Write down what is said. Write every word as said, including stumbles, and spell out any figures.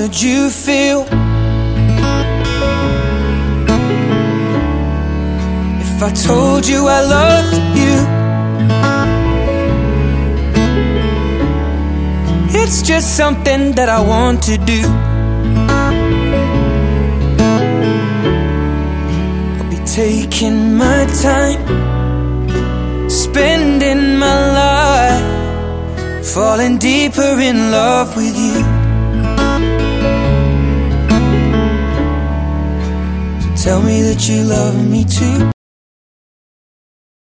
would you feel if I told you I loved you? It's just something that I want to do. I'll be taking my time, spending my life, falling deeper in love with you. So tell me that you love me too.